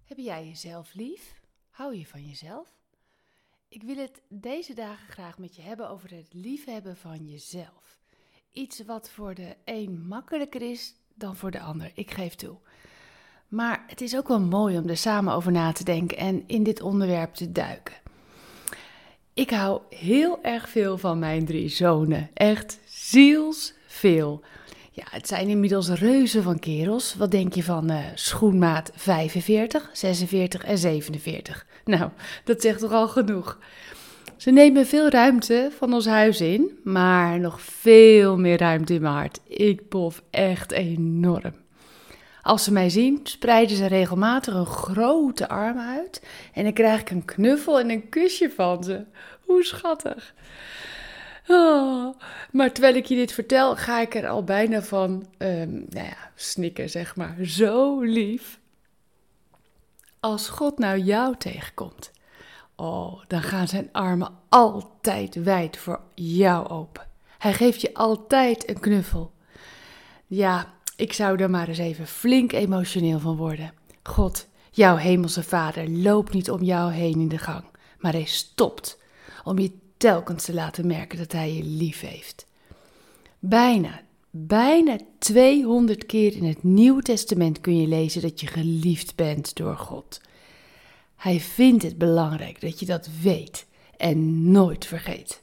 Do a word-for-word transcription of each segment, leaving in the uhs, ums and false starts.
Heb jij jezelf lief? Hou je van jezelf? Ik wil het deze dagen graag met je hebben over het liefhebben van jezelf. Iets wat voor de een makkelijker is dan voor de ander, ik geef toe. Maar het is ook wel mooi om er samen over na te denken en in dit onderwerp te duiken. Ik hou heel erg veel van mijn drie zonen, echt zielsveel. Ja, het zijn inmiddels reuzen van kerels. Wat denk je van uh, schoenmaat vijfenveertig, zesenveertig en zevenenveertig? Nou, dat zegt toch al genoeg. Ze nemen veel ruimte van ons huis in, maar nog veel meer ruimte in mijn hart. Ik bof echt enorm. Als ze mij zien, spreiden ze regelmatig een grote arm uit en dan krijg ik een knuffel en een kusje van ze. Hoe schattig. Oh, maar terwijl ik je dit vertel, ga ik er al bijna van, um, nou ja, snikken zeg maar. Zo lief. Als God nou jou tegenkomt, oh, dan gaan zijn armen altijd wijd voor jou open. Hij geeft je altijd een knuffel. Ja, ik zou er maar eens even flink emotioneel van worden. God, jouw hemelse Vader, loopt niet om jou heen in de gang, maar hij stopt om je telkens te laten merken dat hij je lief heeft. Bijna, bijna tweehonderd keer in het Nieuwe Testament kun je lezen dat je geliefd bent door God. Hij vindt het belangrijk dat je dat weet en nooit vergeet.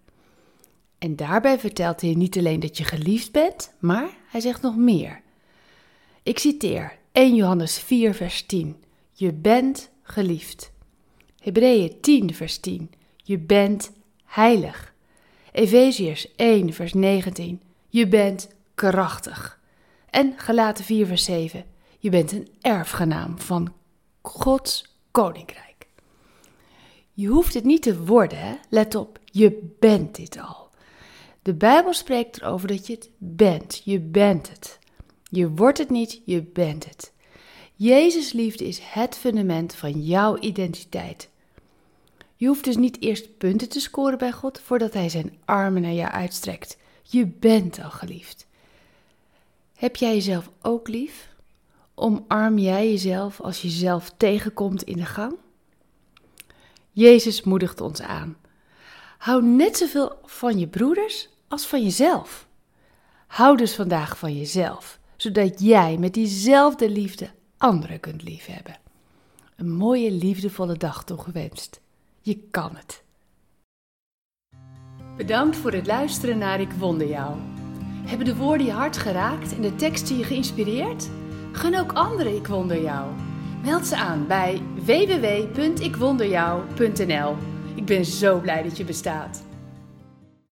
En daarbij vertelt hij niet alleen dat je geliefd bent, maar hij zegt nog meer. Ik citeer eerste Johannes vier vers tien. Je bent geliefd. Hebreeën tien vers tien. Je bent heilig. Efeziërs één vers negentien. Je bent krachtig. En Galaten vier vers zeven. Je bent een erfgenaam van Gods koninkrijk. Je hoeft het niet te worden, hè? Let op, je bent dit al. De Bijbel spreekt erover dat je het bent. Je bent het. Je wordt het niet, je bent het. Jezus' liefde is het fundament van jouw identiteit. Je hoeft dus niet eerst punten te scoren bij God voordat hij zijn armen naar jou uitstrekt. Je bent al geliefd. Heb jij jezelf ook lief? Omarm jij jezelf als je jezelf tegenkomt in de gang? Jezus moedigt ons aan. Hou net zoveel van je broeders als van jezelf. Hou dus vandaag van jezelf, zodat jij met diezelfde liefde anderen kunt liefhebben. Een mooie, liefdevolle dag toegewenst. Je kan het. Bedankt voor het luisteren naar Ik Wonder Jou. Hebben de woorden je hart geraakt en de teksten je geïnspireerd? Gun ook anderen Ik Wonder Jou. Meld ze aan bij w w w punt ik wonder jou punt n l. Ik ben zo blij dat je bestaat.